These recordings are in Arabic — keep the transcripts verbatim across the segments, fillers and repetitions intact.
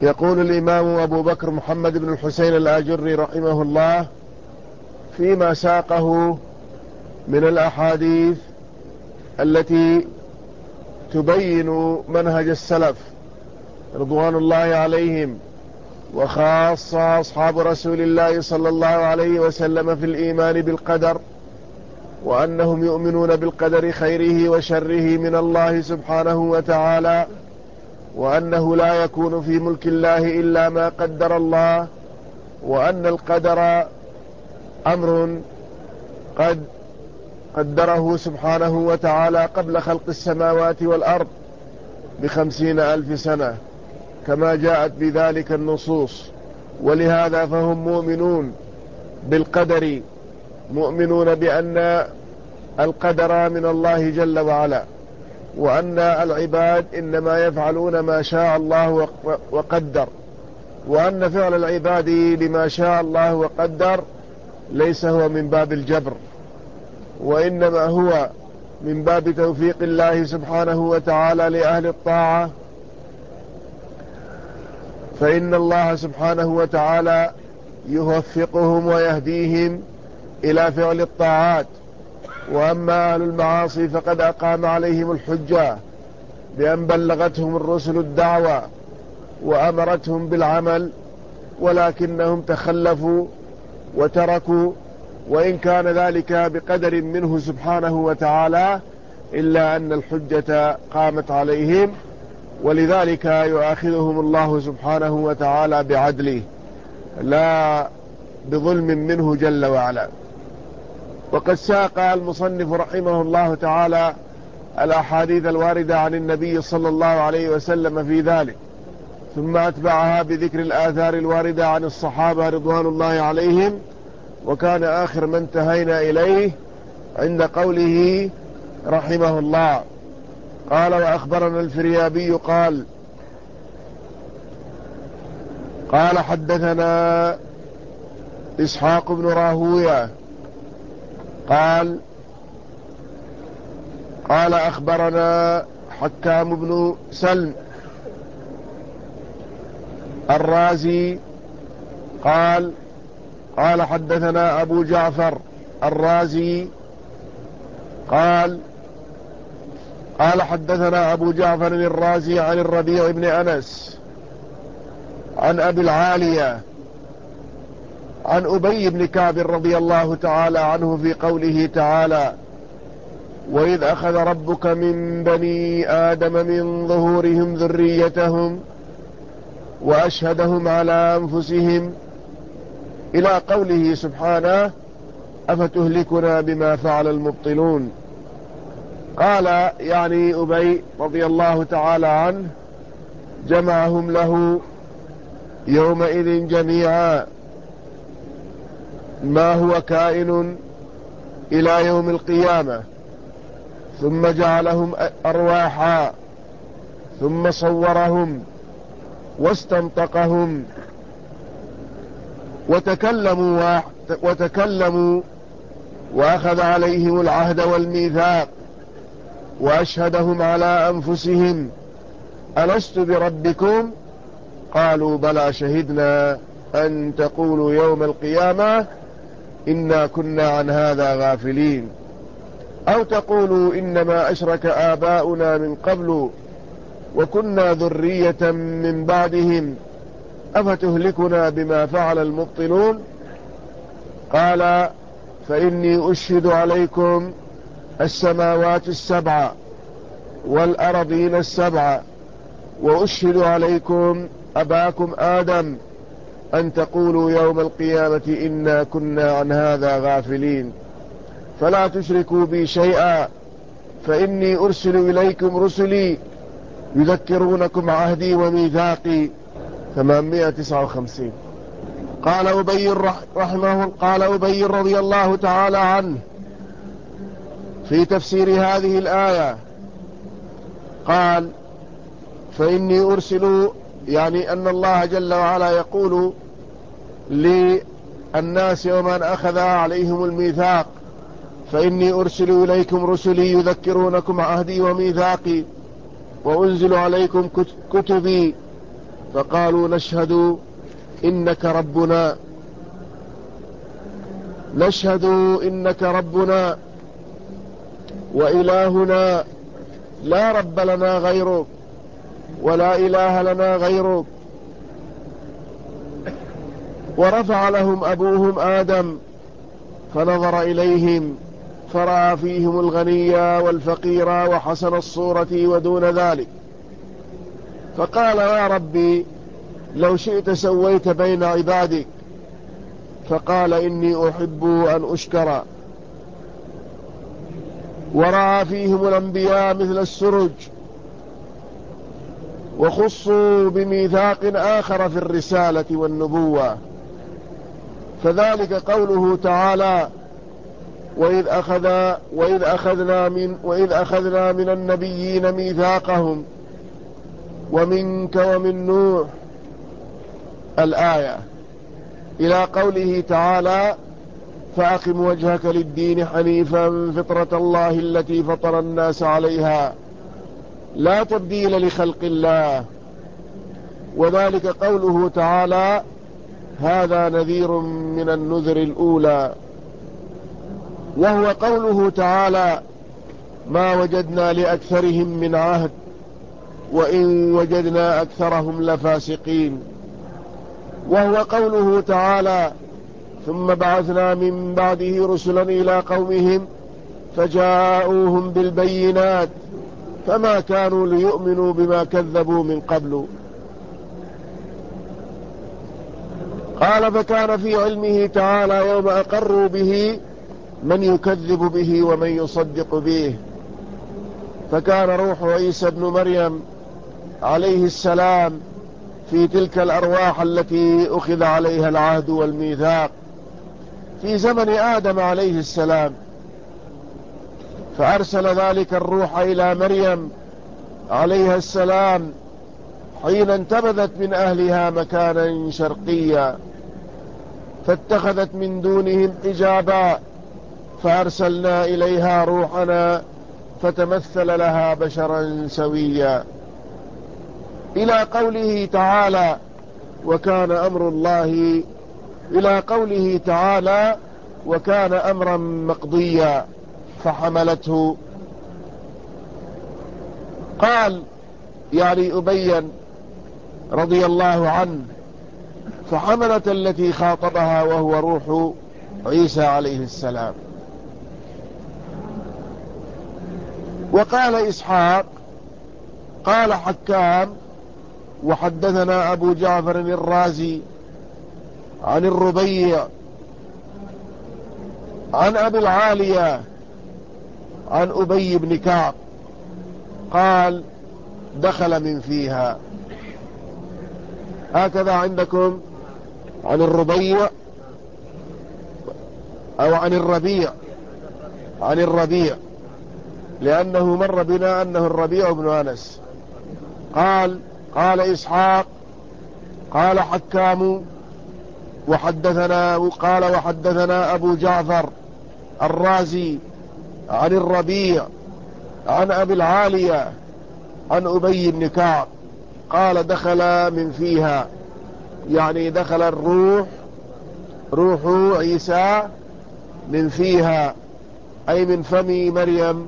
يقول الإمام أبو بكر محمد بن الحسين الآجري رحمه الله فيما ساقه من الأحاديث التي تبين منهج السلف رضوان الله عليهم، وخاصة أصحاب رسول الله صلى الله عليه وسلم في الإيمان بالقدر، وأنهم يؤمنون بالقدر خيره وشره من الله سبحانه وتعالى، وأنه لا يكون في ملك الله إلا ما قدر الله، وأن القدر أمر قد قدره سبحانه وتعالى قبل خلق السماوات والأرض بخمسين ألف سنة كما جاءت بذلك النصوص. ولهذا فهم مؤمنون بالقدر، مؤمنون بأن القدر من الله جل وعلا، وأن العباد إنما يفعلون ما شاء الله وقدر، وأن فعل العباد لما شاء الله وقدر ليس هو من باب الجبر، وإنما هو من باب توفيق الله سبحانه وتعالى لأهل الطاعة، فإن الله سبحانه وتعالى يوفقهم ويهديهم إلى فعل الطاعات. وأما أهل المعاصي فقد أقام عليهم الحجة بأن بلغتهم الرسل الدعوة وأمرتهم بالعمل، ولكنهم تخلفوا وتركوا، وإن كان ذلك بقدر منه سبحانه وتعالى إلا أن الحجة قامت عليهم، ولذلك يؤاخذهم الله سبحانه وتعالى بعدله لا بظلم منه جل وعلا. وقد ساق المصنف رحمه الله تعالى الأحاديث الواردة عن النبي صلى الله عليه وسلم في ذلك، ثم أتبعها بذكر الآثار الواردة عن الصحابة رضوان الله عليهم، وكان آخر ما انتهينا إليه عند قوله رحمه الله قال: وأخبرنا الفريابي قال قال حدثنا إسحاق بن راهوية قال قال أخبرنا حكام بن سلم الرازي قال قال حدثنا أبو جعفر الرازي قال قال حدثنا أبو جعفر الرازي عن الربيع بن أنس عن أبي العالية عن أبي بن كعب رضي الله تعالى عنه في قوله تعالى: وإذ أخذ ربك من بني آدم من ظهورهم ذريتهم وأشهدهم على أنفسهم، إلى قوله سبحانه: أفتهلكنا بما فعل المبطلون. قال يعني أبي رضي الله تعالى عنه: جمعهم له يومئذ جميعا ما هو كائن إلى يوم القيامة، ثم جعلهم أرواحا، ثم صورهم واستنطقهم وتكلموا وتكلموا وأخذ عليهم العهد والميثاق وأشهدهم على أنفسهم: ألست بربكم؟ قالوا: بلى، شهدنا أن تقولوا يوم القيامة إنا كنا عن هذا غافلين، أو تقولوا إنما أشرك آباؤنا من قبل وكنا ذرية من بعدهم أفتهلكنا بما فعل المبطلون. قال: فإني أشهد عليكم السماوات السبع والأرضين السبع، وأشهد عليكم أباكم آدم أن تقولوا يوم القيامة إنا كنا عن هذا غافلين، فلا تشركوا بي شيئا، فإني أرسل إليكم رسلي يذكرونكم عهدي وميثاقي. ثمانمائة وتسعة وخمسين. قال أبي رحمه قال أبي رضي الله تعالى عنه في تفسير هذه الآية قال: فإني أرسل، يعني أن الله جل وعلا يقول للناس ومن أخذ عليهم الميثاق: فإني أرسل إليكم رسلي يذكرونكم عهدي وميثاقي، وأنزل عليكم كتبي فقالوا نشهد إنك ربنا نشهد إنك ربنا وإلهنا لا رب لنا غيرك ولا إله لنا غيرك. ورفع لهم أبوهم آدم فنظر إليهم فرأى فيهم الغني والفقير وحسن الصورة ودون ذلك، فقال يا ربي لو شئت سويت بين عبادك، فقال إني أحب أن أشكر. ورأى فيهم الأنبياء مثل السرج وخصوا بميثاق آخر في الرسالة والنبوة، فذلك قوله تعالى وإذ أخذ وإذ أخذنا من وإذ أخذنا من النبيين ميثاقهم ومنك ومن نوح الآية، إلى قوله تعالى فأقم وجهك للدين حنيفا فطرة الله التي فطر الناس عليها لا تبديل لخلق الله. وذلك قوله تعالى هذا نذير من النذر الأولى. وهو قوله تعالى ما وجدنا لأكثرهم من عهد وإن وجدنا أكثرهم لفاسقين. وهو قوله تعالى ثم بعثنا من بعده رسلا إلى قومهم فجاءوهم بالبينات فما كانوا ليؤمنوا بما كذبوا من قبل. قال فكان في علمه تعالى يوم أقروا به من يكذب به ومن يصدق به، فكان روح عيسى ابن مريم عليه السلام في تلك الأرواح التي أخذ عليها العهد والميثاق في زمن آدم عليه السلام، فأرسل ذلك الروح إلى مريم عليها السلام حين انتبذت من أهلها مكانا شرقيا، فاتخذت من دونهم حجابا فأرسلنا إليها روحنا فتمثل لها بشرا سويا، إلى قوله تعالى وكان أمر الله إلى قوله تعالى وكان أمرا مقضيا فحملته. قال يعني أبين رضي الله عنه فحملت التي خاطبها وهو روح عيسى عليه السلام. وقال إسحاق قال حكام وحدثنا أبو جعفر الرازي عن الربيع عن أبي العالية عن أبي بن كعب قال دخل من فيها. هكذا عندكم عن الربيع أو عن الربيع عن الربيع لأنه مر بنا أنه الربيع بن أنس. قال قال إسحاق قال حكام وحدثنا قال وحدثنا أبو جعفر الرازي عن الربيع عن أبي العالية عن أبي بن كعب قال دخل من فيها، يعني دخل الروح روح عيسى من فيها أي من فم مريم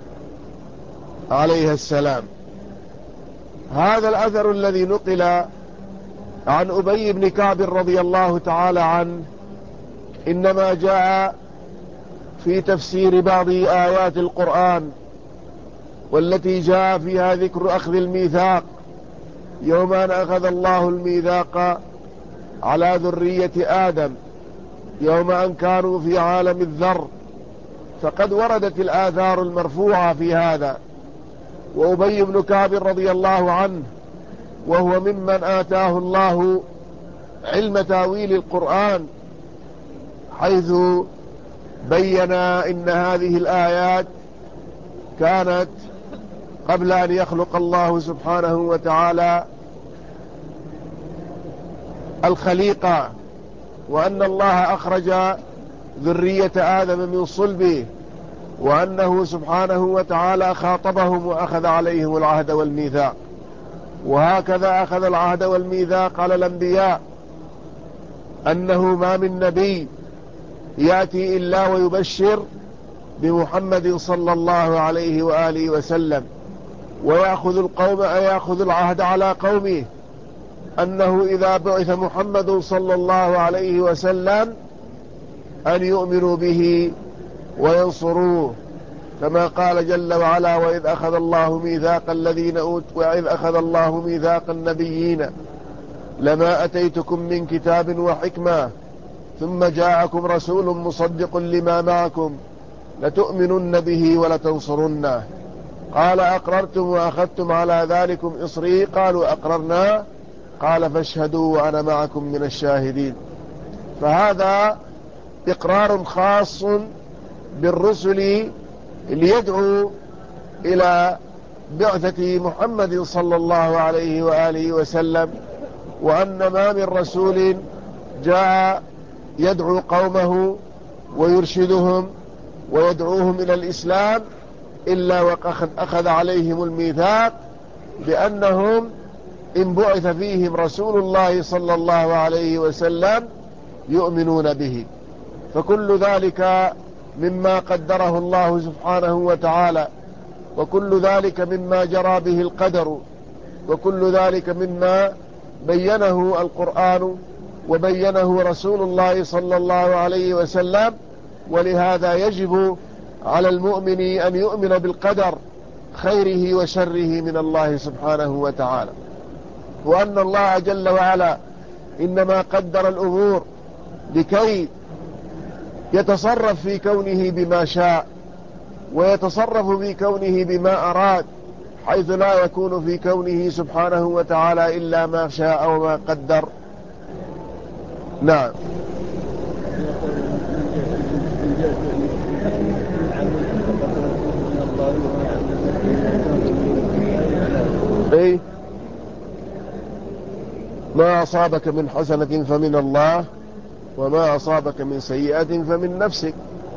عليها السلام. هذا الأثر الذي نقل عن أبي بن كعب رضي الله تعالى عنه إنما جاء في تفسير بعض آيات القرآن والتي جاء فيها ذكر أخذ الميثاق يوم أن أخذ الله الميثاق على ذرية آدم يوم أن كانوا في عالم الذر، فقد وردت الآثار المرفوعة في هذا. وأبي بن كعب رضي الله عنه وهو ممن آتاه الله علم تاويل القرآن، حيث بين إن هذه الآيات كانت قبل أن يخلق الله سبحانه وتعالى الخليقة، وأن الله أخرج ذرية آدم من صلبه، وأنه سبحانه وتعالى خاطبهم وأخذ عليهم العهد والميثاق. وهكذا أخذ العهد والميثاق على الأنبياء أنه ما من نبي يأتي إلا ويبشر بمحمد صلى الله عليه وآله وسلم، ويأخذ القوم يأخذ العهد على قومه أنه إذا بعث محمد صلى الله عليه وسلم أن يؤمنوا به وينصروه، كما قال جل وعلا: وإذ أخذ الله ميثاق الذين أوتوا وإذ أخذ الله ميثاق النبيين لما أتيتكم من كتاب وحكمة ثم جاءكم رسول مصدق لما معكم لتؤمنن به ولتنصرنه. قال: أقررتم وأخذتم على ذلكم إصري؟ قالوا: أقررنا. قال: فاشهدوا وأنا معكم من الشاهدين. فهذا إقرار خاص بالرسل ليدعو إلى بعثة محمد صلى الله عليه وآله وسلم، وأن ما من رسول جاء يدعو قومه ويرشدهم ويدعوهم إلى الإسلام إلا وقد أخذ عليهم الميثاق بأنهم إن بعث فيهم رسول الله صلى الله عليه وسلم يؤمنون به. فكل ذلك مما قدره الله سبحانه وتعالى، وكل ذلك مما جرى به القدر، وكل ذلك مما بينه القرآن وبينه رسول الله صلى الله عليه وسلم. ولهذا يجب على المؤمن أن يؤمن بالقدر خيره وشره من الله سبحانه وتعالى، وأن الله جل وعلا إنما قدر الأمور لكي يتصرف في كونه بما شاء، ويتصرف في كونه بما أراد، حيث لا يكون في كونه سبحانه وتعالى إلا ما شاء وما قدر. نعم. ايه، ما أصابك من حسنة فمن الله وما أصابك من سيئة فمن نفسك،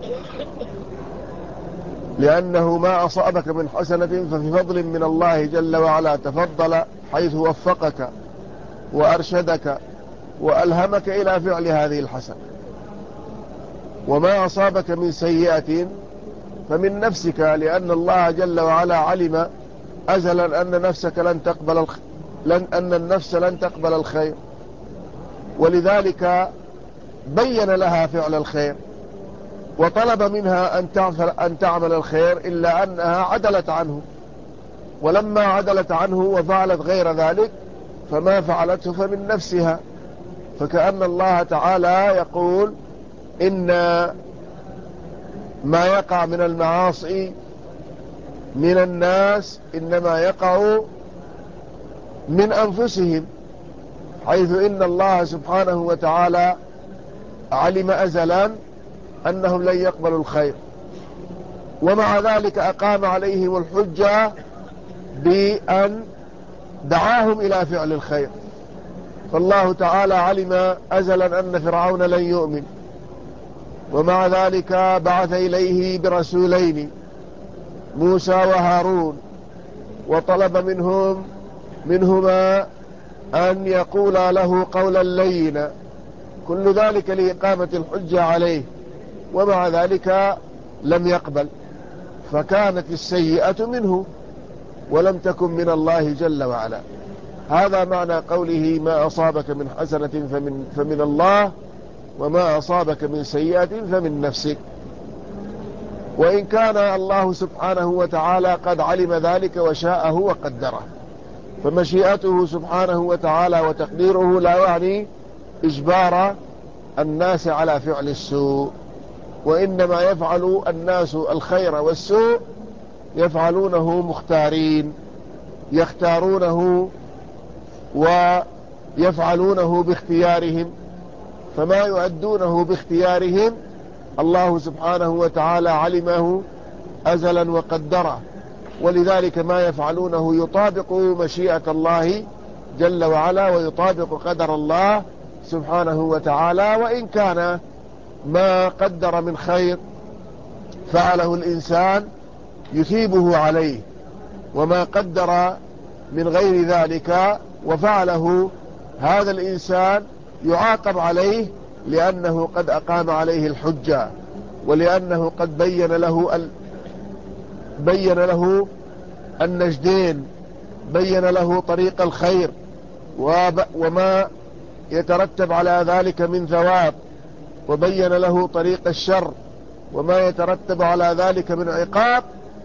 لأنه ما أصابك من حسنة ففي فضل من الله جل وعلا تفضل، حيث وفقك وأرشدك وألهمك إلى فعل هذه الحسنة. وما أصابك من سيئة فمن نفسك، لأن الله جل وعلا علم أزلا أن نفسك لن تقبل الخ... لن أن النفس لن تقبل الخير، ولذلك بين لها فعل الخير وطلب منها أن تعمل, أن تعمل الخير، إلا أنها عدلت عنه، ولما عدلت عنه وفعلت غير ذلك فما فعلته فمن نفسها. فكأن الله تعالى يقول إن ما يقع من المعاصي من الناس إنما يقع من أنفسهم، حيث إن الله سبحانه وتعالى علم أزلا أنهم لن يقبلوا الخير، ومع ذلك أقام عليهم الحجة بأن دعاهم إلى فعل الخير. فالله تعالى علم أزلا أن فرعون لن يؤمن، ومع ذلك بعث إليه برسولين موسى وهارون، وطلب منهم منهما أن يقولا له قولا لينا، كل ذلك لإقامة الحجة عليه، ومع ذلك لم يقبل، فكانت السيئة منه ولم تكن من الله جل وعلا. هذا معنى قوله: ما أصابك من حسنة فمن, فمن الله وما أصابك من سيئة فمن نفسك. وإن كان الله سبحانه وتعالى قد علم ذلك وشاءه وقدره، فمشيئته سبحانه وتعالى وتقديره لا يعني إجبار الناس على فعل السوء، وإنما يفعل الناس الخير والسوء يفعلونه مختارين، يختارونه ويفعلونه باختيارهم، فما يؤدونه باختيارهم الله سبحانه وتعالى علمه أزلا وقدره، ولذلك ما يفعلونه يطابق مشيئة الله جل وعلا ويطابق قدر الله سبحانه وتعالى. وإن كان ما قدر من خير فعله الإنسان يثيبه عليه، وما قدر من غير ذلك وفعله هذا الإنسان يعاقب عليه، لأنه قد أقام عليه الحجة، ولأنه قد بين له ال... بين له النجدين، بين له طريق الخير وب... وما يترتب على ذلك من ثواب، وبين له طريق الشر وما يترتب على ذلك من عقاب،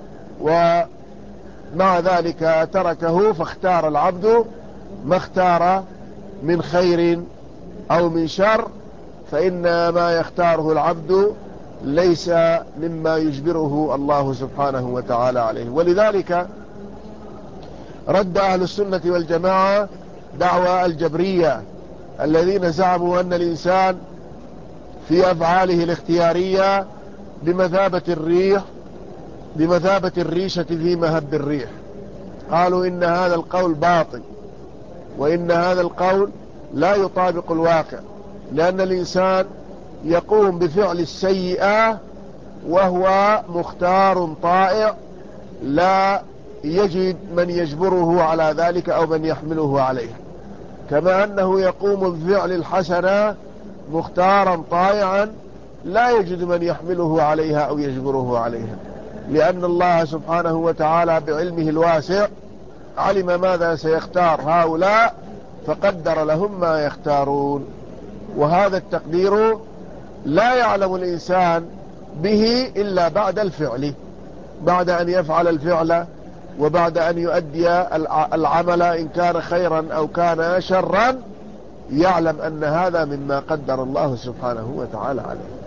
ومع ذلك تركه، فاختار العبد ما اختار من خير أو من شر، فإن ما يختاره العبد ليس مما يجبره الله سبحانه وتعالى عليه. ولذلك رد أهل السنة والجماعة دعوى الجبرية الذين زعموا أن الإنسان في أفعاله الاختيارية بمثابة الريح بمثابة الريشة في مهب الريح. قالوا إن هذا القول باطل، وإن هذا القول لا يطابق الواقع، لأن الإنسان يقوم بفعل السيئة وهو مختار طائع، لا يجد من يجبره على ذلك أو من يحمله عليه، كما أنه يقوم بفعل الحسنة مختارا طائعا لا يجد من يحمله عليها أو يجبره عليها، لأن الله سبحانه وتعالى بعلمه الواسع علم ماذا سيختار هؤلاء فقدر لهم ما يختارون. وهذا التقدير لا يعلم الإنسان به إلا بعد الفعل، بعد أن يفعل الفعل وبعد أن يؤدي العمل إن كان خيرا أو كان شرا، يعلم أن هذا مما قدر الله سبحانه وتعالى عليه.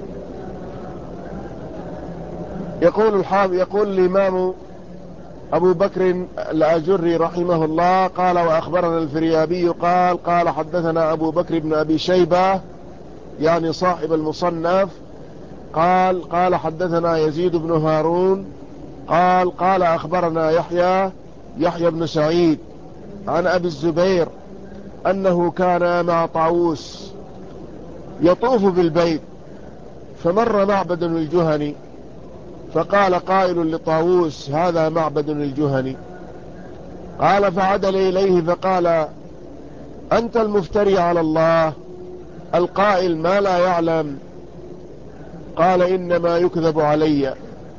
يقول الحافظ يقول الإمام أبو بكر الآجري رحمه الله قال: وأخبرنا الفريابي قال قال حدثنا أبو بكر بن أبي شيبة يعني صاحب المصنف قال قال حدثنا يزيد بن هارون قال قال أخبرنا يحيى يحيى بن سعيد عن أبي الزبير أنه كان مع طاووس يطوف بالبيت، فمر معبد الجهني، فقال قائل لطاووس: هذا معبد الجهني. قال فعدل إليه فقال: أنت المفتري على الله القائل ما لا يعلم. قال: إنما يكذب علي.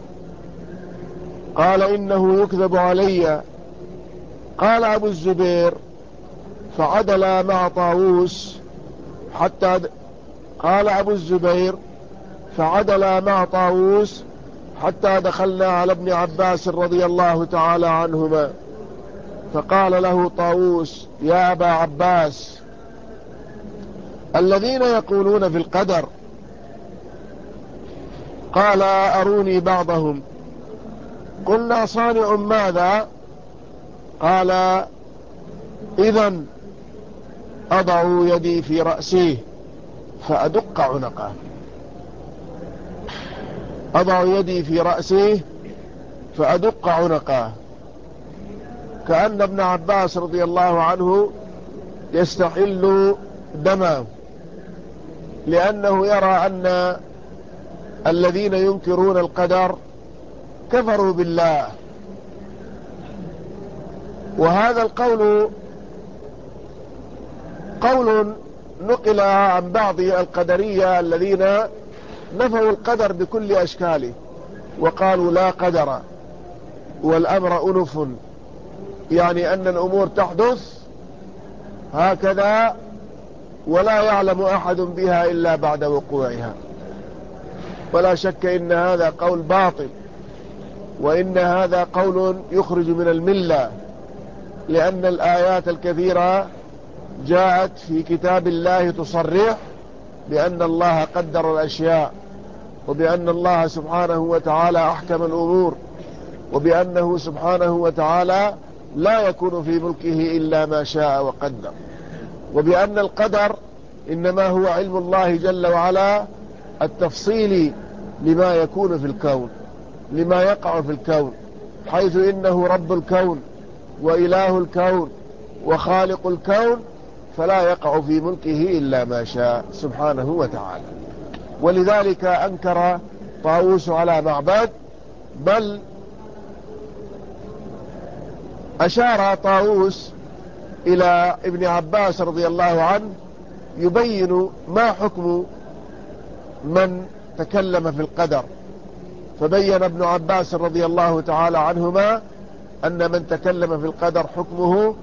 قال: إنه يكذب علي. قال أبو الزبير فعدل مع طاووس حتى د... قال أبو الزبير فعدل مع طاووس حتى دخلنا على ابن عباس رضي الله تعالى عنهما، فقال له طاووس: يا أبا عباس، الذين يقولون في القدر. قال: أروني بعضهم. قلنا: صانع ماذا؟ قال: إذن أضع يدي في رأسه فأدق عنقه. أضع يدي في رأسه فأدق عنقه، كأن ابن عباس رضي الله عنه يستحل دمه، لأنه يرى أن الذين ينكرون القدر كفروا بالله. وهذا القول قول نقل عن بعض القدرية الذين نفوا القدر بكل أشكاله وقالوا لا قدر والأمر أنف، يعني أن الأمور تحدث هكذا ولا يعلم أحد بها إلا بعد وقوعها. ولا شك إن هذا قول باطل، وإن هذا قول يخرج من الملة، لأن الآيات الكثيرة جاءت في كتاب الله تصرح بأن الله قدر الأشياء، وبأن الله سبحانه وتعالى أحكم الأمور، وبأنه سبحانه وتعالى لا يكون في ملكه إلا ما شاء وقدر، وبأن القدر إنما هو علم الله جل وعلا التفصيلي لما يكون في الكون، لما يقع في الكون، حيث إنه رب الكون وإله الكون وخالق الكون، فلا يقع في ملكه إلا ما شاء سبحانه وتعالى. ولذلك أنكر طاووس على معبد، بل أشار طاووس إلى ابن عباس رضي الله عنه يبين ما حكم من تكلم في القدر، فبين ابن عباس رضي الله تعالى عنهما أن من تكلم في القدر حكمه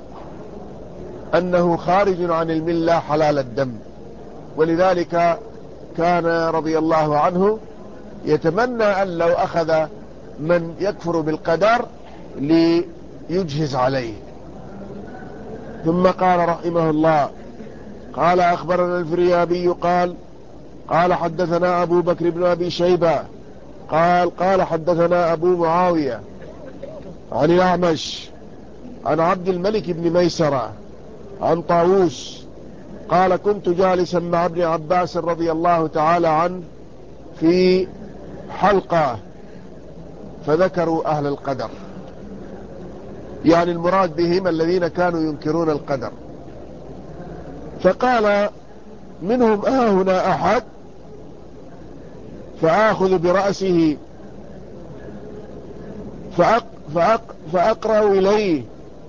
أنه خارج عن الملة حلال الدم، ولذلك كان رضي الله عنه يتمنى أن لو أخذ من يكفر بالقدر ليجهز عليه. ثم قال رحمه الله: قال أخبرنا الفريابي قال قال حدثنا أبو بكر بن أبي شيبة قال قال حدثنا أبو معاوية عن الأعمش عن عبد الملك بن ميسرة عن طاووس قال: كنت جالسا مع ابن عباس رضي الله تعالى عنه في حلقة فذكروا أهل القدر، يعني المراد بهم الذين كانوا ينكرون القدر، فقال منهم: آه هنا أحد؟ فآخذ برأسه فأق فأق فأقرأ إليه: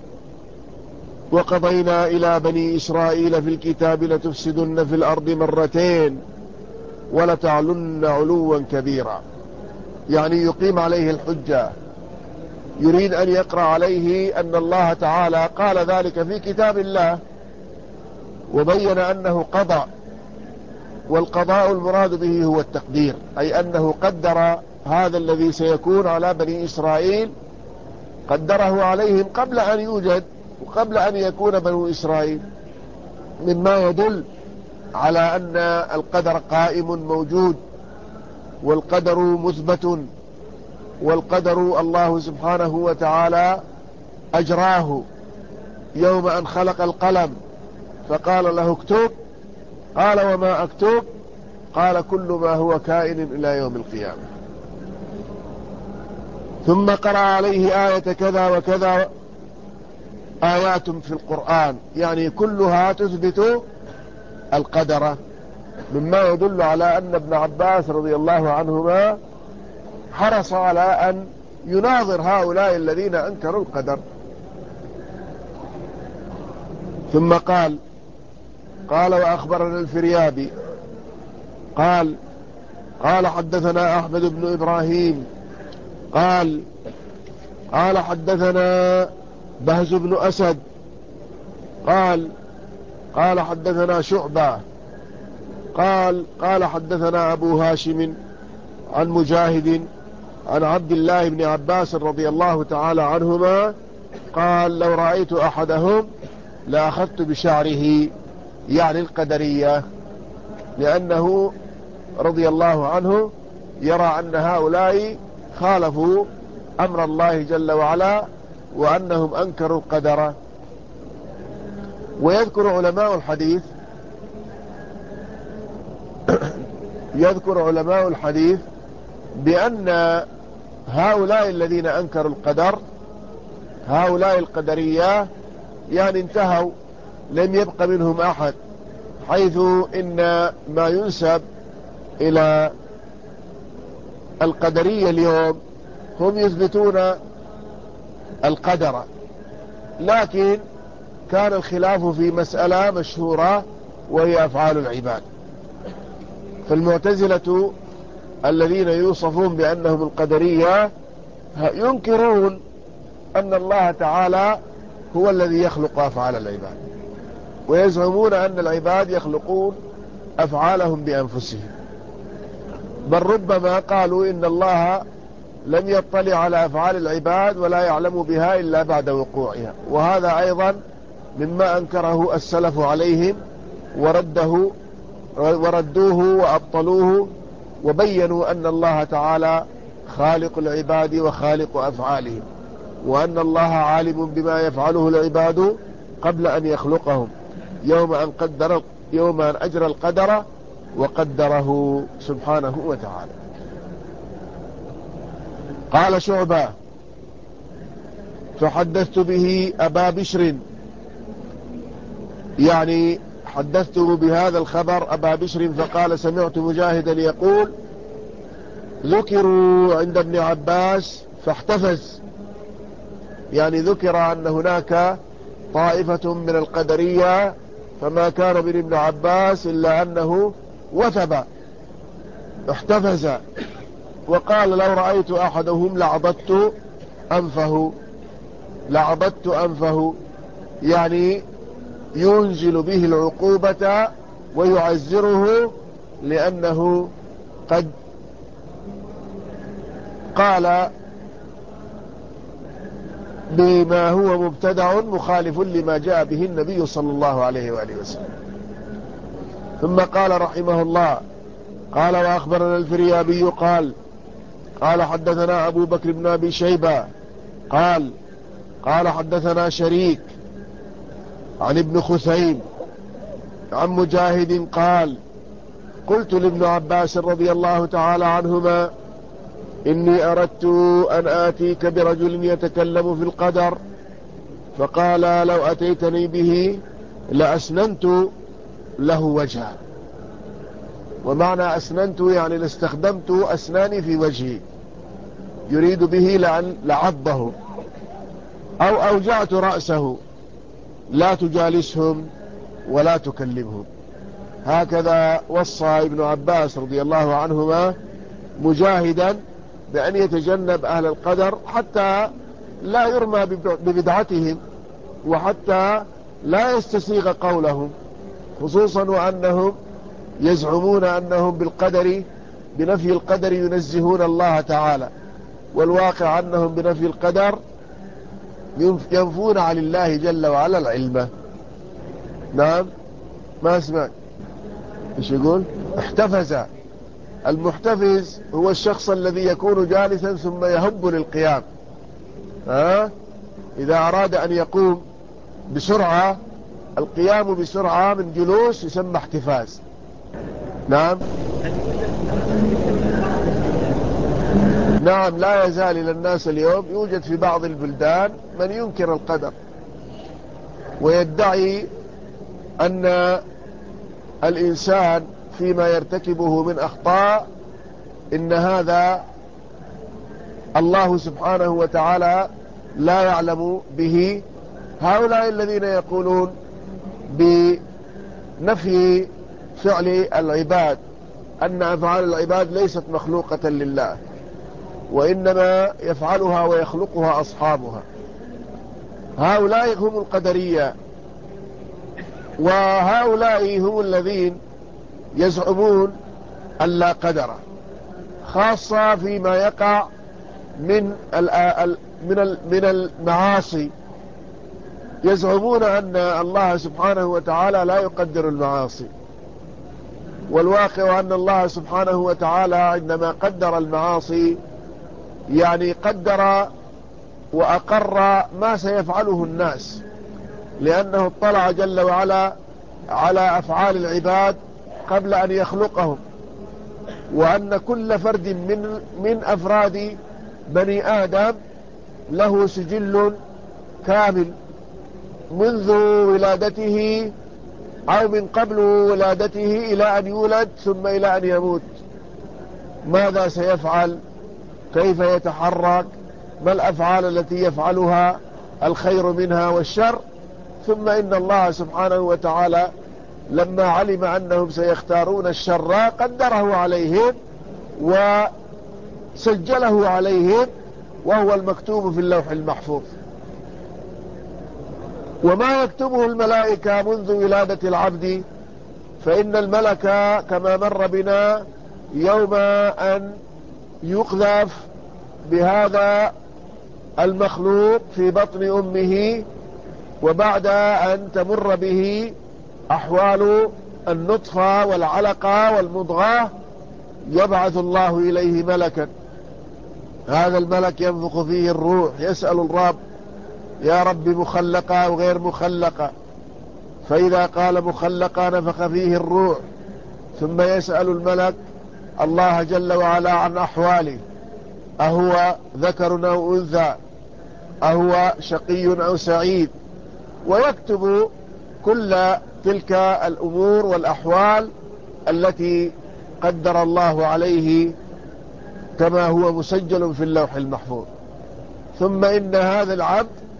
وقضينا إلى بني إسرائيل في الكتاب لتفسدن في الأرض مرتين ولتعلن علوا كبيرا، يعني يقيم عليه الحجة، يريد أن يقرأ عليه أن الله تعالى قال ذلك في كتاب الله وبين أنه قضى، والقضاء المراد به هو التقدير، أي أنه قدر هذا الذي سيكون على بني إسرائيل، قدره عليهم قبل أن يوجد وقبل أن يكون بنو إسرائيل، مما يدل على أن القدر قائم موجود، والقدر مثبت، والقدر الله سبحانه وتعالى أجراه يوم أن خلق القلم فقال له اكتب، قال: وما أكتب؟ قال: كل ما هو كائن إلى يوم القيامة. ثم قرأ عليه آية كذا وكذا، آيات في القرآن يعني كلها تثبت القدر، مما يدل على أن ابن عباس رضي الله عنهما حرص على أن يناظر هؤلاء الذين أنكروا القدر. ثم قال قال وأخبرنا الفريابي قال قال حدثنا أحمد بن إبراهيم قال قال حدثنا بهز بن أسد قال قال حدثنا شعبة قال قال حدثنا أبو هاشم عن مجاهد عن عبد الله بن عباس رضي الله تعالى عنهما قال: لو رأيت أحدهم لأخذت بشعره، يعني القدرية، لأنه رضي الله عنه يرى أن هؤلاء خالفوا أمر الله جل وعلا وأنهم أنكروا القدر. ويذكر علماء الحديث يذكر علماء الحديث بأن هؤلاء الذين أنكروا القدر، هؤلاء القدرية، يعني انتهوا، لم يبق منهم أحد، حيث إن ما ينسب إلى القدرية اليوم هم يثبتون القدر، لكن كان الخلاف في مسألة مشهورة وهي أفعال العباد. فالمعتزلة الذين يوصفون بأنهم القدرية ينكرون أن الله تعالى هو الذي يخلق أفعال العباد، ويزعمون أن العباد يخلقون أفعالهم بأنفسهم، بل ربما قالوا إن الله لم يطلع على أفعال العباد ولا يعلم بها إلا بعد وقوعها، وهذا أيضا مما أنكره السلف عليهم ورده وردوه وأبطلوه، وبينوا أن الله تعالى خالق العباد وخالق أفعالهم، وأن الله عالم بما يفعله العباد قبل أن يخلقهم، يوم أن قدر يوم أن أجرى القدر وقدره سبحانه وتعالى. قال شعبة: فحدثت به أبا بشر، يعني حدثته بهذا الخبر أبا بشر، فقال: سمعت مجاهدا يقول: ذكروا عند ابن عباس فاحتفز، يعني ذكر أن هناك طائفة من القدرية، فما كان من ابن عباس إلا أنه وثب احتفز وقال لو رأيت أحدهم لعضدت أنفه لعضدت أنفه، يعني ينزل به العقوبة ويعزره لأنه قد قال بما هو مبتدع مخالف لما جاء به النبي صلى الله عليه وآله وسلم. ثم قال رحمه الله: قال وأخبرنا الفريابي قال قال حدثنا أبو بكر بن أبي شيبة قال قال حدثنا شريك عن ابن خثيم عن مجاهد قال قلت لابن عباس رضي الله تعالى عنهما: إني أردت أن آتيك برجل يتكلم في القدر، فقال: لو أتيتني به لأسننت له وجهه. ومعنى أسننت يعني لاستخدمت أسناني في وجهي، يريد به لأن لعضه أو أوجعت رأسه، لا تجالسهم ولا تكلمهم. هكذا وصى ابن عباس رضي الله عنهما مجاهدا بأن يتجنب أهل القدر حتى لا يرمى ببدعتهم، وحتى لا يستسيغ قولهم، خصوصا وأنهم يزعمون أنهم بالقدر بنفي القدر ينزهون الله تعالى، والواقع أنهم بنفي القدر ينفون عن الله جل وعلا العلم. نعم، ما اسمع ايش يقول؟ احتفز. المحتفز هو الشخص الذي يكون جالسا ثم يهب للقيام. ها؟ إذا أراد أن يقوم بسرعة، القيام بسرعة من جلوس يسمى احتفاز. نعم نعم لا يزال إلى الناس اليوم يوجد في بعض البلدان من ينكر القدر ويدعي أن الإنسان فيما يرتكبه من أخطاء إن هذا الله سبحانه وتعالى لا يعلم به. هؤلاء الذين يقولون بنفي فعل العباد، أن أفعال العباد ليست مخلوقة لله، وإنما يفعلها ويخلقها أصحابها، هؤلاء هم القدرية. وهؤلاء هم الذين يزعمون أن لا قدر، خاصة فيما يقع من من من المعاصي. يزعمون أن الله سبحانه وتعالى لا يقدر المعاصي، والواقع أن الله سبحانه وتعالى عندما قدر المعاصي يعني قدر وأقر ما سيفعله الناس، لأنه اطلع جل وعلا على أفعال العباد قبل أن يخلقهم، وأن كل فرد من من أفراد بني آدم له سجل كامل منذ ولادته أو من قبل ولادته إلى أن يولد ثم إلى أن يموت، ماذا سيفعل، كيف يتحرك، ما الأفعال التي يفعلها، الخير منها والشر. ثم إن الله سبحانه وتعالى لما علم أنهم سيختارون الشر قدره عليهم وسجله عليهم، وهو المكتوب في اللوح المحفوظ. وما يكتبه الملائكة منذ ولادة العبد، فإن الملك كما مر بنا يوم أن يقذف بهذا المخلوق في بطن أمه، وبعد أن تمر به أحوال النطفة والعلقة والمضغة، يبعث الله إليه ملكا، هذا الملك ينفخ فيه الروح، يسأل الرب: يا رب مخلقة وغير مخلقة؟ فإذا قال مخلقة نفخ فيه الروح، ثم يسأل الملك الله جل وعلا عن أحواله: أهو ذكر أو أنثى، أهو شقي أو سعيد، ويكتب كل تلك الأمور والأحوال التي قدر الله عليه كما هو مسجل في اللوح المحفوظ. ثم إن هذا العبد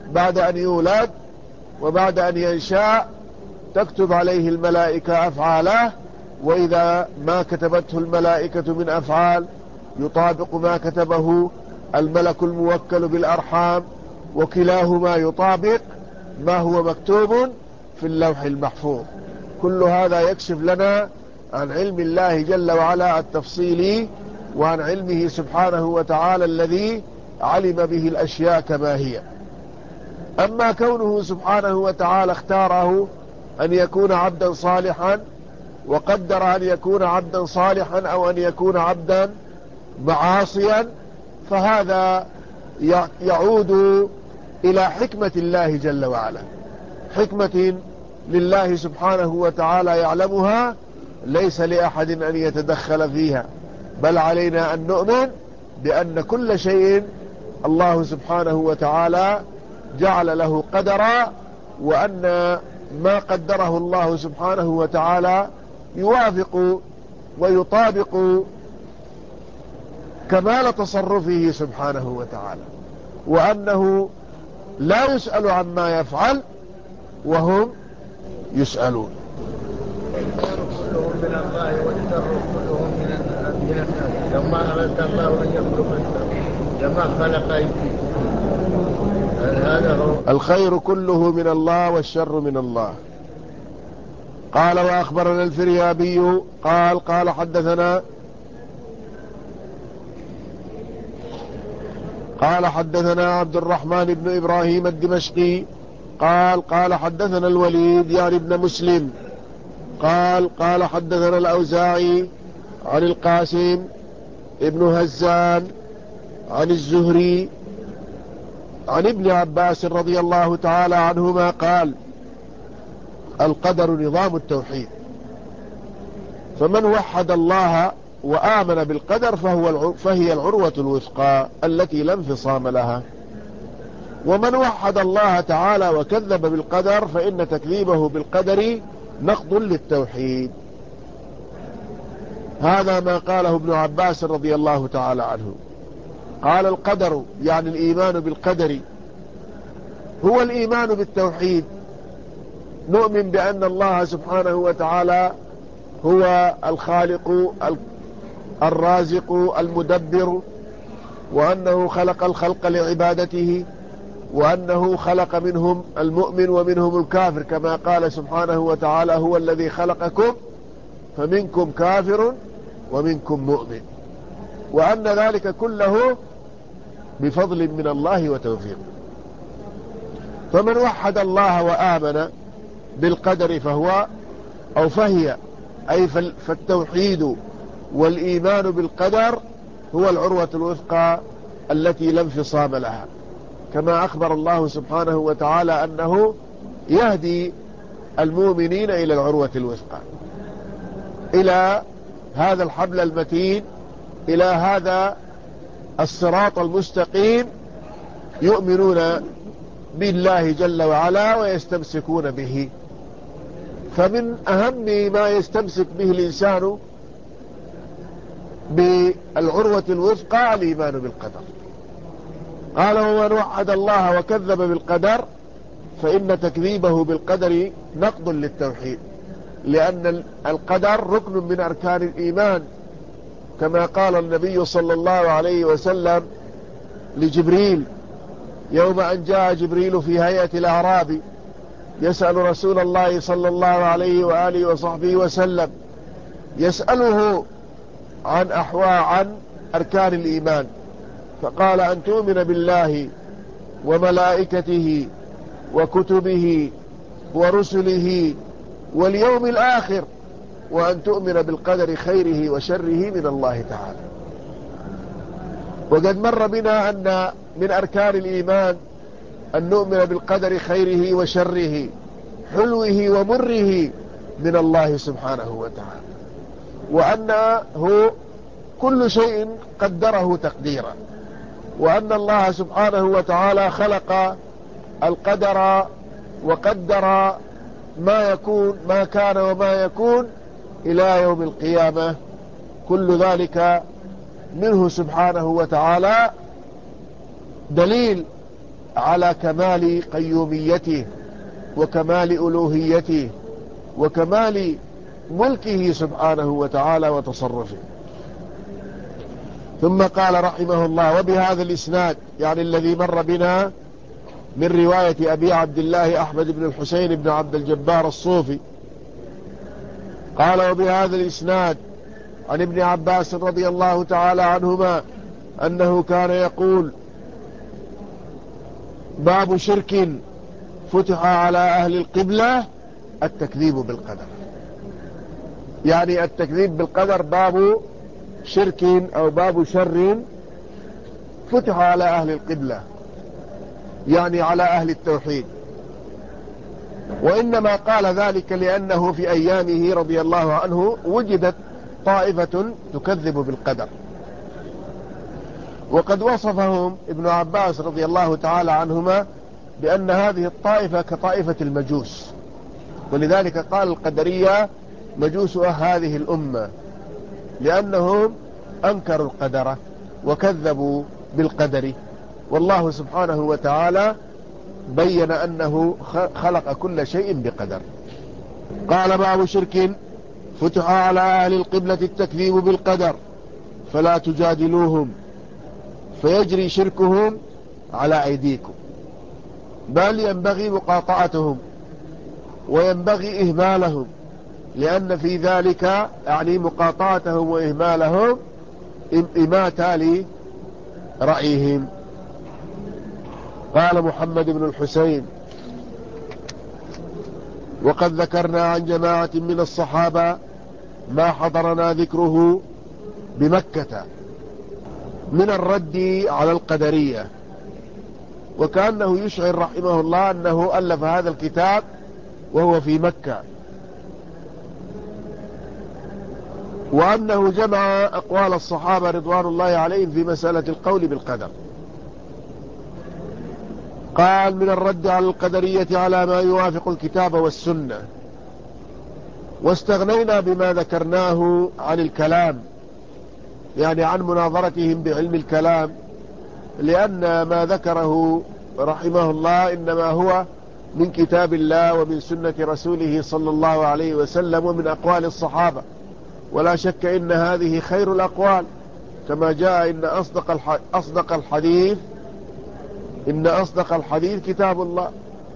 بعد أن يولد وبعد أن ينشأ تكتب عليه الملائكة أفعاله، وإذا ما كتبته الملائكة من أفعال يطابق ما كتبه الملك الموكل بالأرحام، وكلاهما يطابق ما هو مكتوب في اللوح المحفوظ. كل هذا يكشف لنا عن علم الله جل وعلا التفصيلي، وعن علمه سبحانه وتعالى الذي علم به الأشياء كما هي. أما كونه سبحانه وتعالى اختاره أن يكون عبدا صالحا، وقدر أن يكون عبدا صالحا أو أن يكون عبدا معاصيا، فهذا يعود إلى حكمة الله جل وعلا، حكمة لله سبحانه وتعالى يعلمها، ليس لأحد أن يتدخل فيها، بل علينا أن نؤمن بأن كل شيء الله سبحانه وتعالى جعل له قدرا، وأن ما قدره الله سبحانه وتعالى يوافق ويطابق كمال تصرفه سبحانه وتعالى، وأنه لا يسأل عما يفعل وهم يسألون. الخير كله من الله والشر كله من الناس، لما أراد الله أن يخلق الشر لما خلق أيديه. هذا هو الخير كله من الله والشر من الله. قال وأخبرنا الفريابي قال قال حدثنا قال حدثنا عبد الرحمن بن إبراهيم الدمشقي قال قال حدثنا الوليد يعني ابن مسلم قال قال حدثنا الأوزاعي عن القاسم ابن هزان عن الزهري عن ابن عباس رضي الله تعالى عنهما قال القدر نظام التوحيد، فمن وحد الله وآمن بالقدر فهو فهي العروة الوثقى التي لا انفصام لها، ومن وحد الله تعالى وكذب بالقدر فإن تكذيبه بالقدر نقض للتوحيد. هذا ما قاله ابن عباس رضي الله تعالى عنه. قال القدر يعني الإيمان بالقدر هو الإيمان بالتوحيد، نؤمن بأن الله سبحانه وتعالى هو الخالق الرازق المدبر، وأنه خلق الخلق لعبادته، وأنه خلق منهم المؤمن ومنهم الكافر، كما قال سبحانه وتعالى هو الذي خلقكم فمنكم كافر ومنكم مؤمن، وأن ذلك كله بفضل من الله وتوفيق. فمن وحد الله وآمن بالقدر فهو أو فهي أي فالتوحيد والإيمان بالقدر هو العروة الوثقى التي لا انفصام لها، كما أخبر الله سبحانه وتعالى أنه يهدي المؤمنين إلى العروة الوثقى، إلى هذا الحبل المتين، إلى هذا الصراط المستقيم، يؤمنون بالله جل وعلا ويستمسكون به. فمن أهم ما يستمسك به الإنسان بالعروة الوثقى الإيمان بالقدر. قال ومن وحد الله وكذب بالقدر فإن تكذيبه بالقدر نقض للتوحيد، لأن القدر ركن من أركان الإيمان، كما قال النبي صلى الله عليه وسلم لجبريل يوم أن جاء جبريل في هيئة الأعرابي يسأل رسول الله صلى الله عليه وآله وصحبه وسلم، يسأله عن أحوال عن أركان الإيمان، فقال أن تؤمن بالله وملائكته وكتبه ورسله واليوم الآخر، وأن تؤمن بالقدر خيره وشره من الله تعالى. وقد مر بنا أن من أركان الإيمان أن نؤمن بالقدر خيره وشره، حلوه ومره من الله سبحانه وتعالى، وأنه كل شيء قدره تقديرا، وأن الله سبحانه وتعالى خلق القدر وقدر ما يكون ما كان وما يكون إلى يوم القيامة، كل ذلك منه سبحانه وتعالى دليل على كمال قيوميته وكمال ألوهيته وكمال ملكه سبحانه وتعالى وتصرفه. ثم قال رحمه الله: وبهذا الإسناد، يعني الذي مر بنا من رواية أبي عبد الله أحمد بن الحسين بن عبد الجبار الصوفي، قال: وبهذا الإسناد عن ابن عباس رضي الله تعالى عنهما أنه كان يقول: باب شرك فتح على أهل القبلة التكذيب بالقدر. يعني التكذيب بالقدر باب شرك أو باب شر فتح على أهل القبلة، يعني على أهل التوحيد. وإنما قال ذلك لأنه في أيامه رضي الله عنه وجدت طائفة تكذب بالقدر، وقد وصفهم ابن عباس رضي الله تعالى عنهما بأن هذه الطائفة كطائفة المجوس، ولذلك قال القدرية مجوس هذه الأمة، لأنهم أنكروا القدر وكذبوا بالقدر. والله سبحانه وتعالى بين أنه خلق كل شيء بقدر. قال: باب شرك فتح على أهل القبلة التكذيب بالقدر فلا تجادلوهم فيجري شركهم على أيديكم، بل ينبغي مقاطعتهم وينبغي إهمالهم، لأن في ذلك يعني مقاطعتهم وإهمالهم إماتة لرأيهم. قال محمد بن الحسين: وقد ذكرنا عن جماعة من الصحابة ما حضرنا ذكره بمكة من الرد على القدرية، وكأنه يشعر رحمه الله أنه ألف هذا الكتاب وهو في مكة، وأنه جمع أقوال الصحابة رضوان الله عليهم في مسألة القول بالقدر. قال: من الرد على القدرية على ما يوافق الكتاب والسنة. واستغنينا بما ذكرناه عن الكلام، يعني عن مناظرتهم بعلم الكلام، لأن ما ذكره رحمه الله إنما هو من كتاب الله ومن سنة رسوله صلى الله عليه وسلم ومن أقوال الصحابة، ولا شك إن هذه خير الأقوال، كما جاء إن أصدق أصدق الحديث إن أصدق الحديث كتاب الله،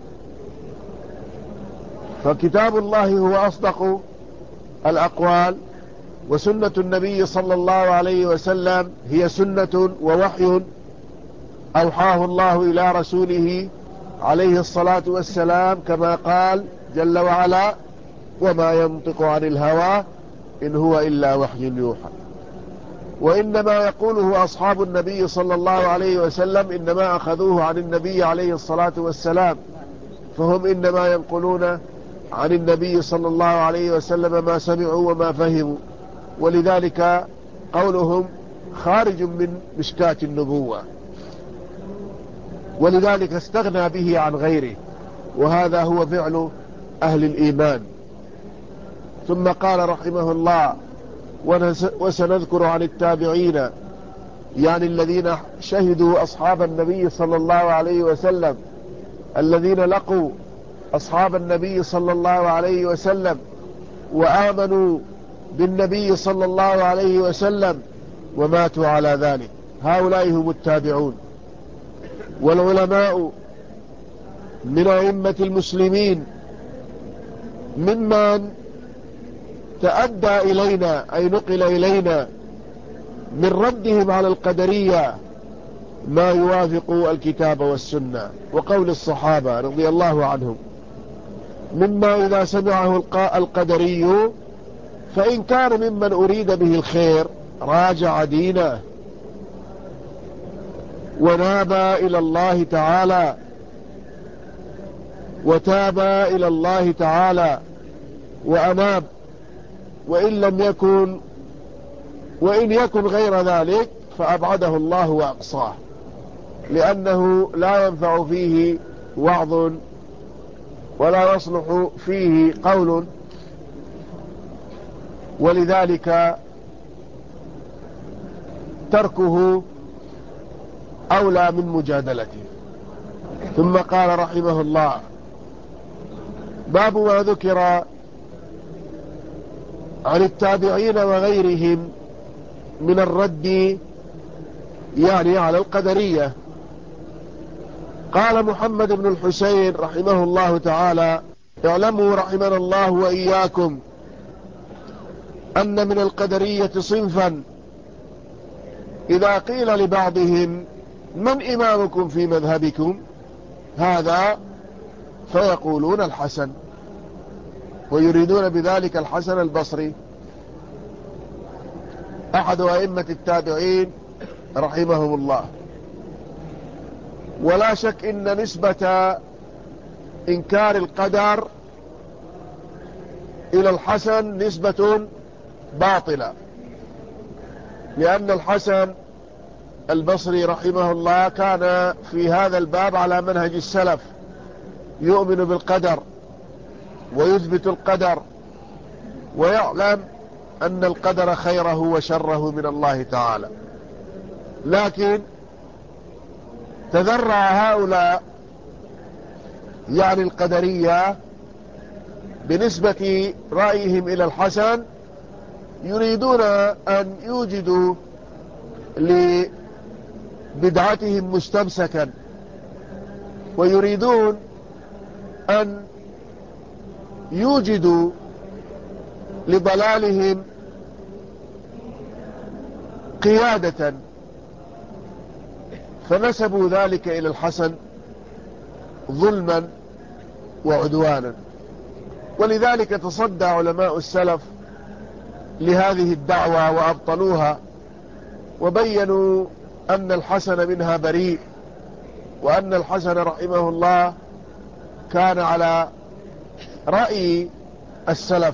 فكتاب الله هو أصدق الأقوال، وسنة النبي صلى الله عليه وسلم هي سنة ووحي أوحاه الله إلى رسوله عليه الصلاة والسلام، كما قال جل وعلا: وما ينطق عن الهوى إن هو إلا وحي يوحى. وإنما يقوله أصحاب النبي صلى الله عليه وسلم إنما أخذوه عن النبي عليه الصلاة والسلام، فهم إنما ينقلون عن النبي صلى الله عليه وسلم ما سمعوا وما فهموا، ولذلك قولهم خارج من مشكاة النبوة، ولذلك استغنى به عن غيره، وهذا هو فعل أهل الإيمان. ثم قال رحمه الله: وسنذكر عن التابعين، يعني الذين شهدوا أصحاب النبي صلى الله عليه وسلم، الذين لقوا أصحاب النبي صلى الله عليه وسلم وآمنوا بالنبي صلى الله عليه وسلم وماتوا على ذلك، هؤلاء هم التابعون. والعلماء من أئمة المسلمين ممن تأدى إلينا أي نقل إلينا من ردهم على القدرية ما يوافق الكتاب والسنة وقول الصحابة رضي الله عنهم، مما إذا سمعه القدري فإن كان ممن أريد به الخير راجع دينه وناب إلى الله تعالى وتاب إلى الله تعالى وأناب، وإن لم يكن وإن يكن غير ذلك فأبعده الله وأقصاه، لأنه لا ينفع فيه وعظ ولا يصلح فيه قول، ولذلك تركه أولى من مجادلته. ثم قال رحمه الله: باب ما ذكر عن التابعين وغيرهم من الرد يعني على القدرية. قال محمد بن الحسين رحمه الله تعالى: اعلموا رحمنا الله وإياكم أن من القدرية صنفا إذا قيل لبعضهم: من إمامكم في مذهبكم هذا؟ فيقولون الحسن، ويريدون بذلك الحسن البصري أحد أئمة التابعين رحمهم الله. ولا شك إن نسبة إنكار القدر إلى الحسن نسبة باطلة، لأن الحسن البصري رحمه الله كان في هذا الباب على منهج السلف، يؤمن بالقدر ويثبت القدر ويعلم أن القدر خيره وشره من الله تعالى. لكن تذرع هؤلاء يعني القدرية بنسبة رأيهم إلى الحسن، يريدون أن يوجدوا لبدعتهم مستمسكا، ويريدون أن يوجدوا لضلالهم قيادة، فنسبوا ذلك إلى الحسن ظلما وعدوانا. ولذلك تصدى علماء السلف لهذه الدعوة وأبطلوها، وبينوا أن الحسن منها بريء، وأن الحسن رحمه الله كان على رأي السلف،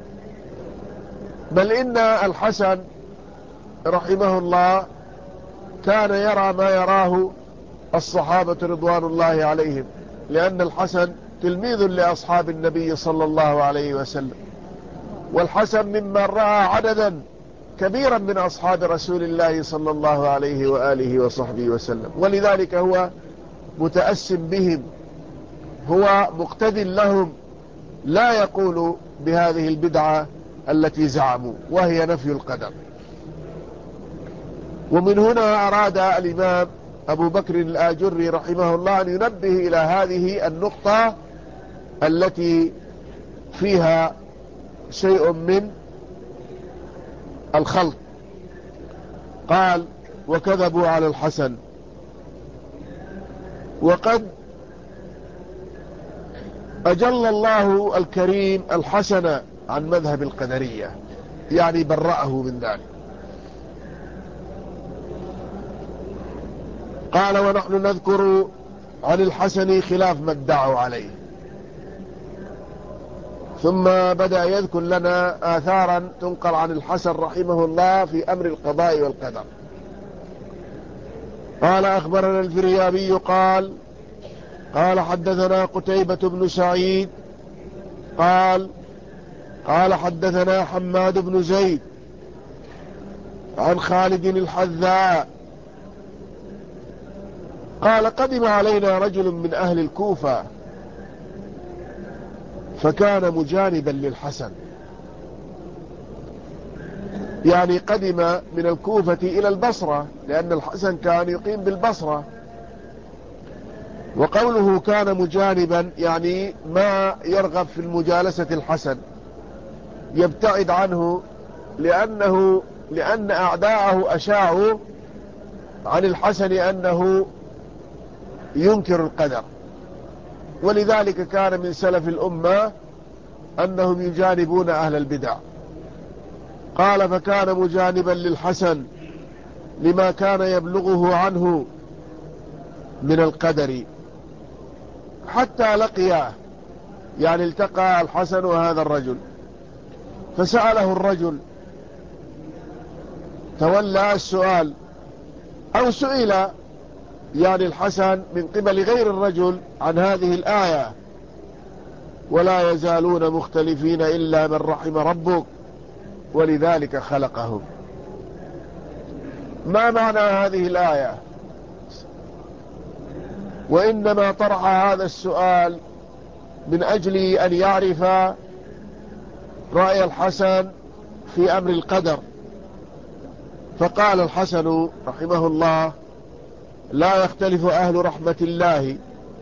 بل إن الحسن رحمه الله كان يرى ما يراه الصحابة رضوان الله عليهم، لأن الحسن تلميذ لأصحاب النبي صلى الله عليه وسلم، والحسن ممن رأى عددا كبيرا من أصحاب رسول الله صلى الله عليه وآله وصحبه وسلم، ولذلك هو متأسم بهم، هو مقتد لهم، لا يقول بهذه البدعة التي زعموا وهي نفي القدر. ومن هنا أراد الإمام أبو بكر الآجري رحمه الله أن ينبه إلى هذه النقطة التي فيها شيء من الخلط. قال: وكذبوا على الحسن. وقد أجل الله الكريم الحسن عن مذهب القدرية، يعني برأه من ذلك. قال: ونحن نذكر عن الحسن خلاف ما ادعوا عليه. ثم بدأ يذكر لنا آثارا تنقل عن الحسن رحمه الله في أمر القضاء والقدر. قال: أخبرنا الفريابي قال: قال حدثنا قتيبة بن سعيد قال: قال حدثنا حماد بن زيد عن خالد الحذاء قال: قدم علينا رجل من أهل الكوفة فكان مجانبا للحسن، يعني قدم من الكوفة إلى البصرة، لأن الحسن كان يقيم بالبصرة. وقوله كان مجانبا يعني ما يرغب في المجالسة الحسن، يبتعد عنه، لأنه لأن أعداءه أشاعوا عن الحسن أنه ينكر القدر، ولذلك كان من سلف الأمة أنهم يجانبون أهل البدع. قال: فكان مجانبا للحسن لما كان يبلغه عنه من القدر، حتى لقياه، يعني التقى الحسن وهذا الرجل، فسأله الرجل، تولى السؤال أو سئل يعني الحسن من قبل غير الرجل عن هذه الآية: ولا يزالون مختلفين إلا من رحم ربك ولذلك خلقهم. ما معنى هذه الآية؟ وإنما طرح هذا السؤال من أجل أن يعرف رأي الحسن في أمر القدر. فقال الحسن رحمه الله: لا يختلف أهل رحمة الله،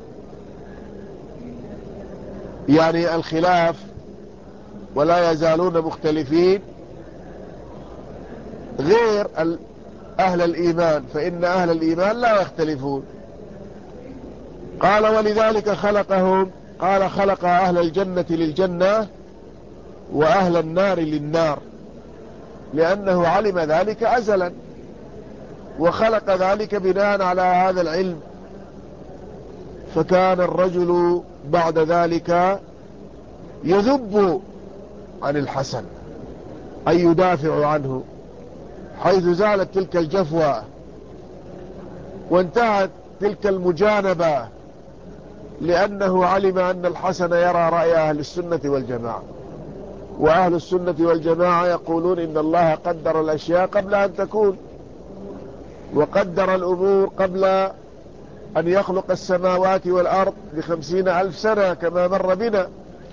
يعني الخلاف، ولا يزالون مختلفين، غير أهل الإيمان، فإن أهل الإيمان لا يختلفون. قال: ولذلك خلقهم، قال: خلق أهل الجنة للجنة وأهل النار للنار، لأنه علم ذلك أزلا، وخلق ذلك بناء على هذا العلم. فكان الرجل بعد ذلك يذب عن الحسن، أي يدافع عنه، حيث زالت تلك الجفوة وانتهت تلك المجانبة، لأنه علم أن الحسن يرى رأي أهل السنة والجماعة، وأهل السنة والجماعة يقولون إن الله قدر الأشياء قبل أن تكون، وقدر الأمور قبل أن يخلق السماوات والأرض بخمسين ألف سنة كما مر بنا،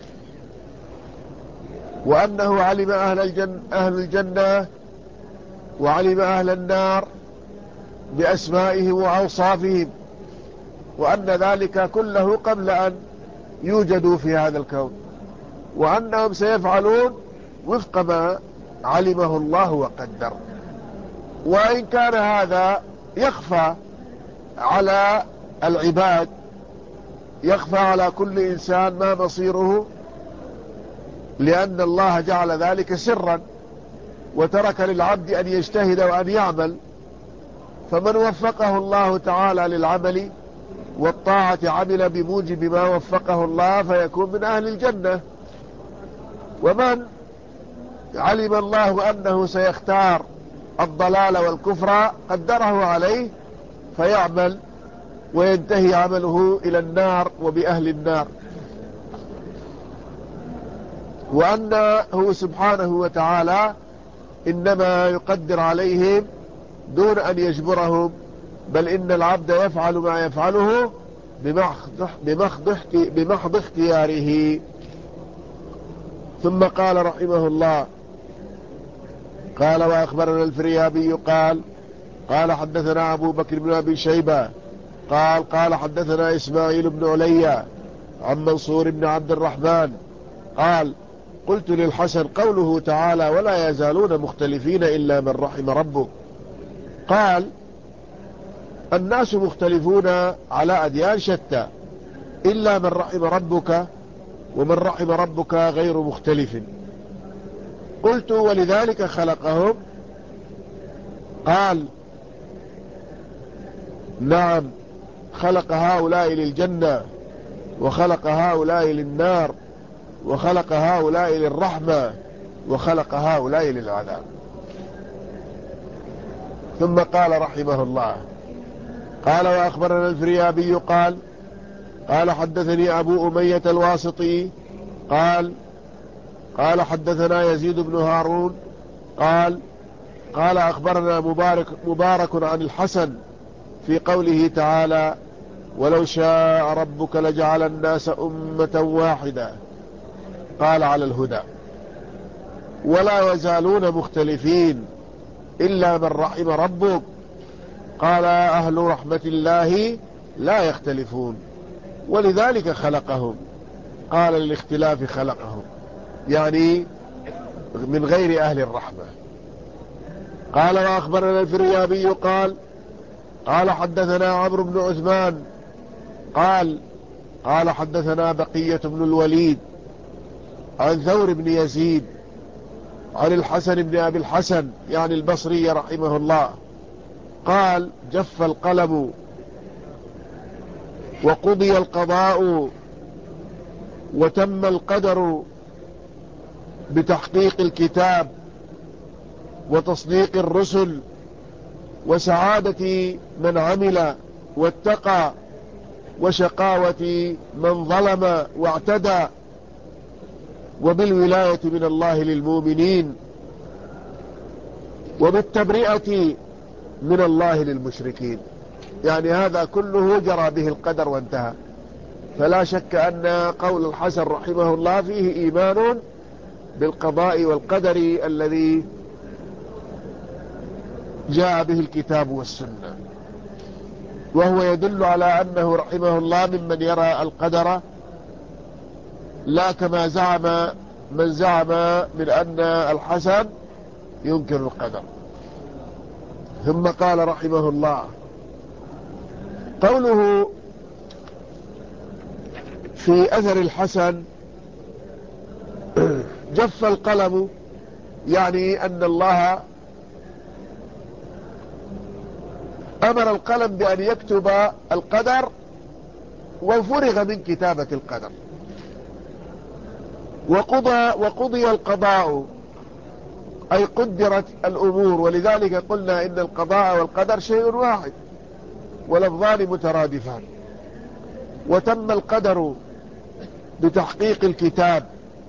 وأنه علم أهل الجنة, أهل الجنة وعلم أهل النار بأسمائهم وأوصافهم، وأن ذلك كله قبل أن يوجدوا في هذا الكون، وأنهم سيفعلون وفق ما علمه الله وقدر. وإن كان هذا يخفى على العباد، يخفى على كل إنسان ما مصيره، لأن الله جعل ذلك سرا وترك للعبد أن يجتهد وأن يعمل. فمن وفقه الله تعالى للعمل والطاعة عمل بموجب ما وفقه الله فيكون من أهل الجنة، ومن علم الله أنه سيختار الضلال والكفر قدره عليه فيعمل وينتهي عمله إلى النار وبأهل النار. وأنه سبحانه وتعالى إنما يقدر عليهم دون أن يجبرهم، بل إن العبد يفعل ما يفعله بمحض اختياره. ثم قال رحمه الله: قال: وأخبرنا الفريابي قال: قال حدثنا أبو بكر بن أبي شيبة قال: قال حدثنا إسماعيل بن علي عن منصور بن عبد الرحمن قال: قلت للحسن: قوله تعالى ولا يزالون مختلفين إلا من رحم ربك، قال: الناس مختلفون على أديان شتى إلا من رحم ربك، ومن رحم ربك غير مختلف. قلت: ولذلك خلقهم، قال: نعم، خلق هؤلاء للجنة وخلق هؤلاء للنار وخلق هؤلاء للرحمة وخلق هؤلاء للعذاب. ثم قال رحمه الله: قال: وأخبرنا الفريابي قال: قال حدثني أبو أمية الواسطي قال: قال حدثنا يزيد بن هارون قال: قال أخبرنا مبارك, مبارك عن الحسن في قوله تعالى ولو شاء ربك لجعل الناس أمة واحدة، قال: على الهدى، ولا يزالون مختلفين إلا من رحم ربك، قال: أهل رحمة الله لا يختلفون، ولذلك خلقهم، قال: للاختلاف خلقهم، يعني من غير أهل الرحمة. قال: وأخبرنا الفريابي قال: قال حدثنا عمرو بن عثمان قال: قال حدثنا بقية بن الوليد عن ثور بن يزيد عن الحسن بن أبي الحسن يعني البصري رحمه الله قال: جف القلم وقضي القضاء وتم القدر بتحقيق الكتاب وتصديق الرسل وسعادة من عمل واتقى وشقاوة من ظلم واعتدى، وبالولاية من الله للمؤمنين وبالتبرئة من الله للمشركين. يعني هذا كله جرى به القدر وانتهى. فلا شك أن قول الحسن رحمه الله فيه إيمان بالقضاء والقدر الذي جاء به الكتاب والسنة، وهو يدل على أنه رحمه الله ممن يرى القدر لا كما زعم من زعم من أن الحسن ينكر القدر. ثم قال رحمه الله: قوله في أثر الحسن جف القلم، يعني أن الله أمر القلم بأن يكتب القدر وفرغ من كتابة القدر، وقضى وقضي القضاء، أي قدرت الأمور. ولذلك قلنا إن القضاء والقدر شيء واحد ولفظان مترادفان. وتم القدر بتحقيق الكتاب،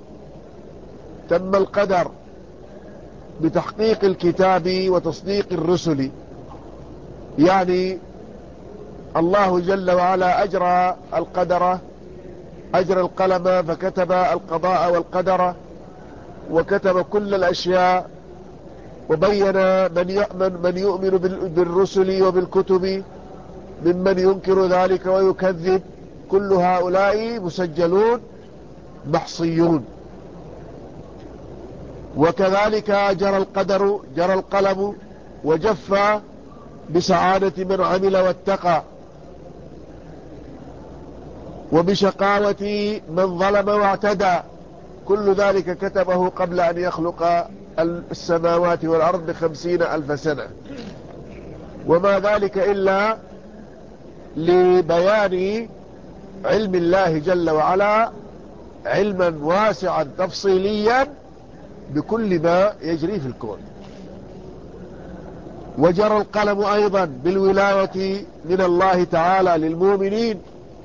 تم القدر بتحقيق الكتاب وتصديق الرسل، يعني الله جل وعلا أجرى القدر، أجرى القلم فكتب القضاء والقدر، وكتب كل الأشياء، وبين من يؤمن من يؤمن بالرسل وبالكتب ممن ينكر ذلك ويكذب. كل هؤلاء مسجلون محصيون. وكذلك جرى القدر جرى القلم وجف بسعادة من عمل واتقى، وبشقاوة من ظلم واعتدى. كل ذلك كتبه قبل أن يخلق السماوات والأرض بخمسين ألف سنة. وما ذلك إلا لبيان علم الله جل وعلا علما واسعا تفصيليا بكل ما يجري في الكون. وجرى القلم أيضا بالولاية من الله تعالى للمؤمنين،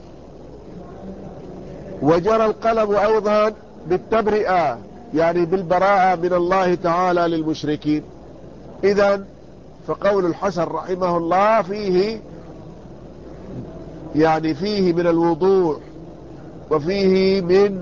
وجرى القلم أيضا بالتبرئة، يعني بالبراءة من الله تعالى للمشركين. إذن فقول الحسن رحمه الله فيه يعني فيه من الوضوح وفيه من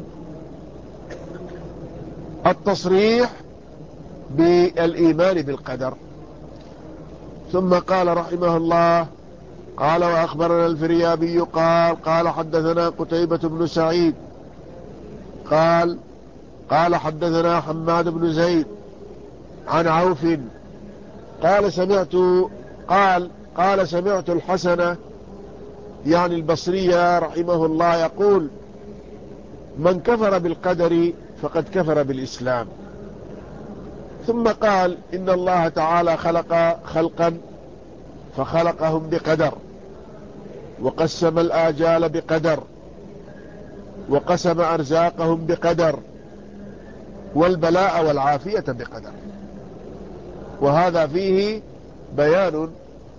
التصريح بالإيمان بالقدر. ثم قال رحمه الله: قال وأخبرنا الفريابي قال قال حدثنا قتيبة بن سعيد قال قال حدثنا حماد بن زيد عن عوف قال سمعت قال قال سمعت الحسن يعني البصري رحمه الله يقول: من كفر بالقدر فقد كفر بالإسلام. ثم قال: إن الله تعالى خلق خلقا فخلقهم بقدر، وقسم الآجال بقدر، وقسم أرزاقهم بقدر، والبلاء والعافية بقدر. وهذا فيه بيان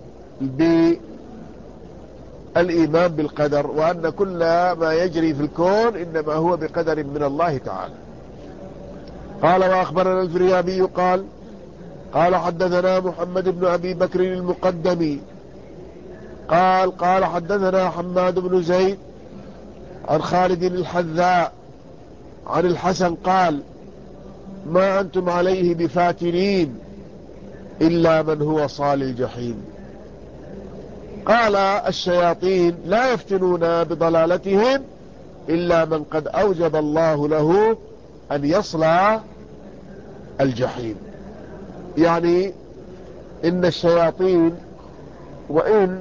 بالإيمان بالقدر، وأن كل ما يجري في الكون إنما هو بقدر من الله تعالى. قال وأخبرنا الفريابي قال قال حدثنا محمد بن أبي بكر المقدمي قال قال حدثنا حماد بن زيد عن خالد الحذاء عن الحسن قال: ما أنتم عليه بفاتنين إلا من هو صال الجحيم. قال الشياطين لا يفتنون بضلالتهم إلا من قد أوجب الله له أن يصلى الجحيم. يعني إن الشياطين وإن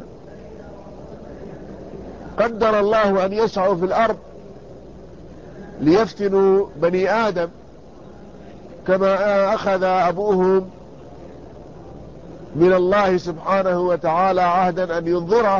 قدر الله أن يسعوا في الأرض ليفتنوا بني آدم، كما أخذ أبوهم من الله سبحانه وتعالى عهدا أن ينظره،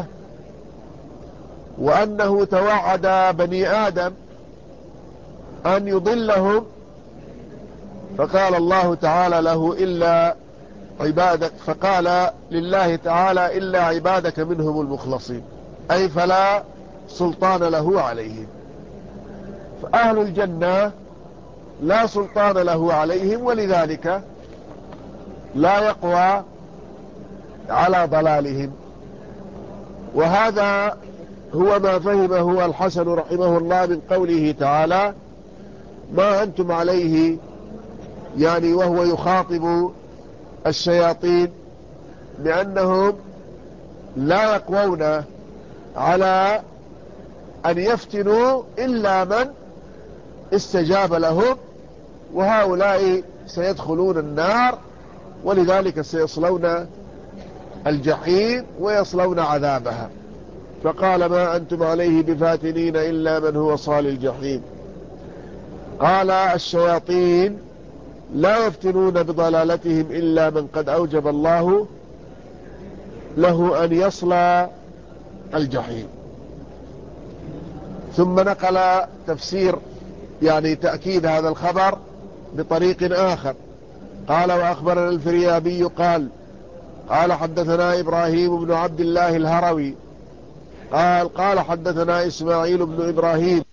وأنه توعد بني آدم أن يضلهم، فقال الله تعالى له: إلا عبادك، فقال لله تعالى: إلا عبادك منهم المخلصين، أي فلا سلطان له عليهم. فأهل الجنة لا سلطان له عليهم، ولذلك لا يقوى على ضلالهم. وهذا هو ما فهمه الحسن رحمه الله من قوله تعالى ما أنتم عليه، يعني وهو يخاطب الشياطين لأنهم لا يقوون على أن يفتنوا إلا من استجاب لهم، وهؤلاء سيدخلون النار، ولذلك سيصلون الجحيم ويصلون عذابها. فقال ما أنتم عليه بفاتنين إلا من هو صال الجحيم. قال الشياطين لا يفتنون بضلالتهم إلا من قد أوجب الله له أن يصلى الجحيم. ثم نقل تفسير يعني تأكيد هذا الخبر بطريق آخر. قال وأخبرنا الفريابي قال قال حدثنا إبراهيم بن عبد الله الهروي قال قال حدثنا إسماعيل بن إبراهيم